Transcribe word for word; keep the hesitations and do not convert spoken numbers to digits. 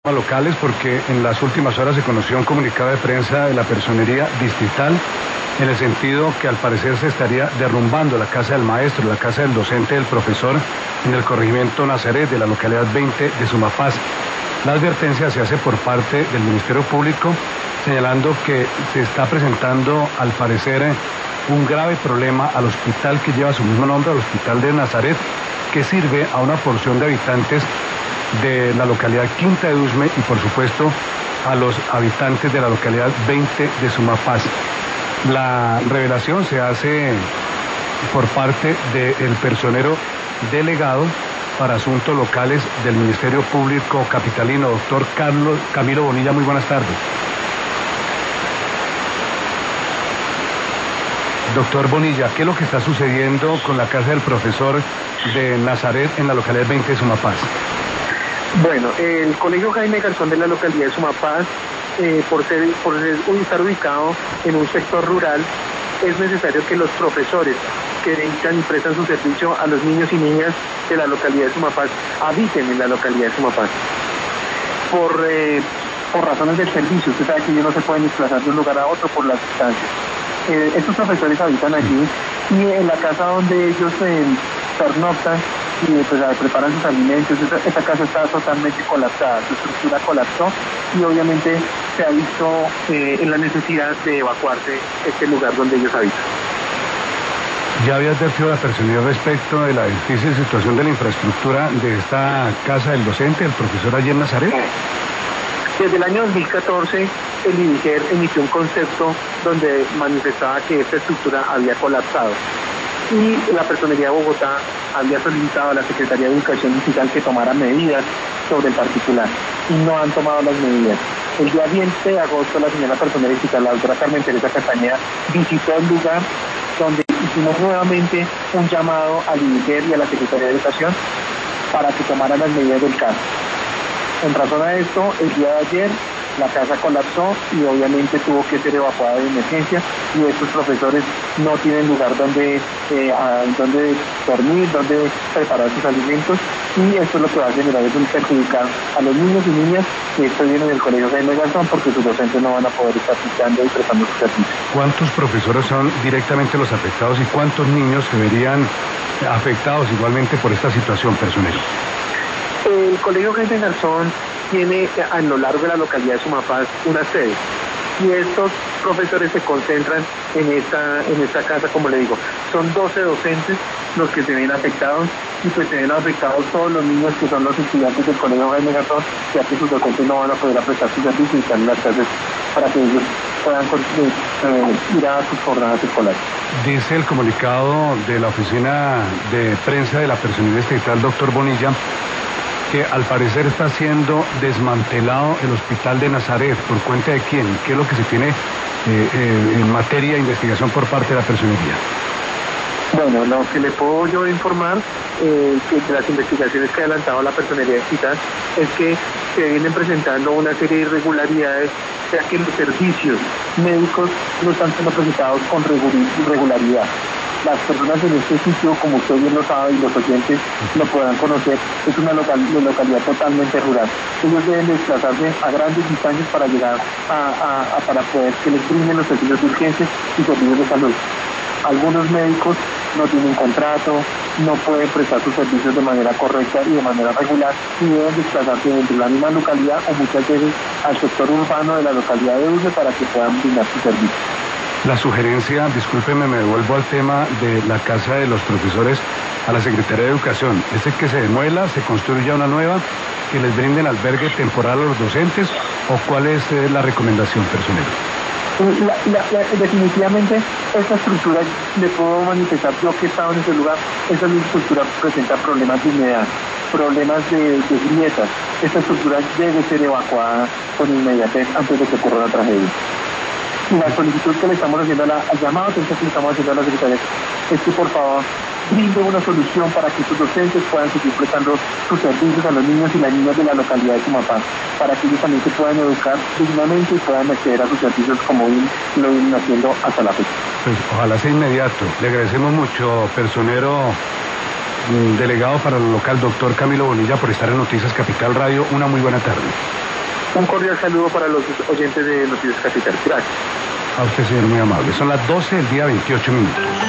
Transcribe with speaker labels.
Speaker 1: Locales, porque en las últimas horas se conoció un comunicado de prensa de la Personería Distrital en el sentido que al parecer se estaría derrumbando la casa del maestro, la casa del docente del profesor en el corregimiento Nazaret de la localidad veinte de Sumapaz. La advertencia se hace por parte del Ministerio Público señalando que se está presentando al parecer un grave problema al hospital que lleva su mismo nombre, al Hospital de Nazaret, que sirve a una porción de habitantes de la localidad Quinta de Usme y por supuesto a los habitantes de la localidad veinte de Sumapaz. La revelación se hace por parte del personero delegado para asuntos locales del Ministerio Público Capitalino, doctor Carlos Camilo Bonilla. Muy buenas tardes. Doctor Bonilla, ¿qué es lo que está sucediendo con la casa del profesor de Nazaret en la localidad veinte de Sumapaz?
Speaker 2: Bueno, el Colegio Jaime Garzón de la localidad de Sumapaz, eh, por ser, por ser, estar ubicado en un sector rural, es necesario que los profesores que dedican y prestan su servicio a los niños y niñas de la localidad de Sumapaz habiten en la localidad de Sumapaz. Por, eh, por razones del servicio, usted sabe que ellos no se pueden desplazar de un lugar a otro por las distancias. Eh, estos profesores habitan allí y en la casa donde ellos eh, pernoctan y pues preparan sus alimentos. Esta, esta casa está totalmente colapsada, su estructura colapsó y obviamente se ha visto eh, en la necesidad de evacuarse este lugar donde ellos habitan.
Speaker 1: ¿Ya había advertido la personalidad respecto de la difícil situación de la infraestructura de esta casa del docente, el profesor allí en Nazaret?
Speaker 2: Desde el año dos mil catorce, el INIGER emitió un concepto donde manifestaba que esta estructura había colapsado. Y la Personería de Bogotá había solicitado a la Secretaría de Educación Digital que tomara medidas sobre el particular y no han tomado las medidas. El día veinte de agosto la señora Personería Digital, la doctora Carmen Teresa Castañeda, visitó el lugar donde hicimos nuevamente un llamado al INIGER y a la Secretaría de Educación para que tomaran las medidas del caso. En razón a esto, el día de ayer la casa colapsó y obviamente tuvo que ser evacuada de emergencia y estos profesores no tienen lugar donde, eh, a, donde dormir, donde preparar sus alimentos y esto es lo que va a generar es un perjudicar a los niños y niñas que estudian en el Colegio Jaime Garzón porque sus docentes no van a poder estar aplicando y prestando sus servicios.
Speaker 1: ¿Cuántos profesores son directamente los afectados y cuántos niños se verían afectados igualmente por esta situación, personero?
Speaker 2: El Colegio Jaime Garzón tiene a lo largo de la localidad de Sumapaz una sede y estos profesores se concentran en esta en esta casa, como le digo, son doce docentes los que se ven afectados y pues se ven afectados todos los niños que son los estudiantes del Colegio Jaime Garzón, ya que sus docentes no van a poder prestar sus servicios y están en las clases para que ellos puedan eh, ir a sus jornadas escolares.
Speaker 1: Dice el comunicado de la oficina de prensa de la Personería Distrital, doctor Bonilla, que al parecer está siendo desmantelado el hospital de Nazaret. ¿Por cuenta de quién? ¿Qué es lo que se tiene eh, eh, en materia de investigación por parte de la personería?
Speaker 2: Bueno, lo que le puedo yo informar eh, que de las investigaciones que ha adelantado la Personería Distrital es que se vienen presentando una serie de irregularidades, ya que los servicios médicos no están siendo presentados con regularidad. Las personas en este sitio, como usted bien lo sabe y los oyentes lo podrán conocer, es una local, localidad totalmente rural. Ellos deben desplazarse a grandes distancias para llegar a, a, a para poder que les brinden los servicios de urgencia y servicios de salud. Algunos médicos no tienen contrato, no pueden prestar sus servicios de manera correcta y de manera regular y deben desplazarse dentro de la misma localidad o muchas veces al sector urbano de la localidad de Usme para que puedan brindar sus servicios.
Speaker 1: La sugerencia, discúlpeme, me devuelvo al tema de la casa de los profesores a la Secretaría de Educación. ¿Es el que se demuela, se construya una nueva, que les brinden albergue temporal a los docentes o cuál es eh, la recomendación, personero?
Speaker 2: La, la, la, definitivamente esta estructura, le puedo manifestar yo que he estado en ese lugar, esta estructura presenta problemas de humedad, problemas de, de grietas. Esta estructura debe ser evacuada con inmediatez antes de que ocurra una tragedia. Y la solicitud que le estamos haciendo, a la, al llamado que le estamos haciendo a la Secretaría es que por favor brinde una solución para que sus docentes puedan seguir prestando sus servicios a los niños y las niñas de la localidad de Sumapaz, para que ellos también se puedan educar dignamente y puedan acceder a sus servicios como lo vienen haciendo hasta la fecha.
Speaker 1: Pues ojalá sea inmediato. Le agradecemos mucho, personero delegado para lo local, doctor Camilo Bonilla, por estar en Noticias Capital Radio. Una muy buena tarde.
Speaker 2: Un cordial saludo para los oyentes de Noticias Capital. Gracias.
Speaker 1: A usted, señor, muy amable. Son las doce del día, veintiocho minutos.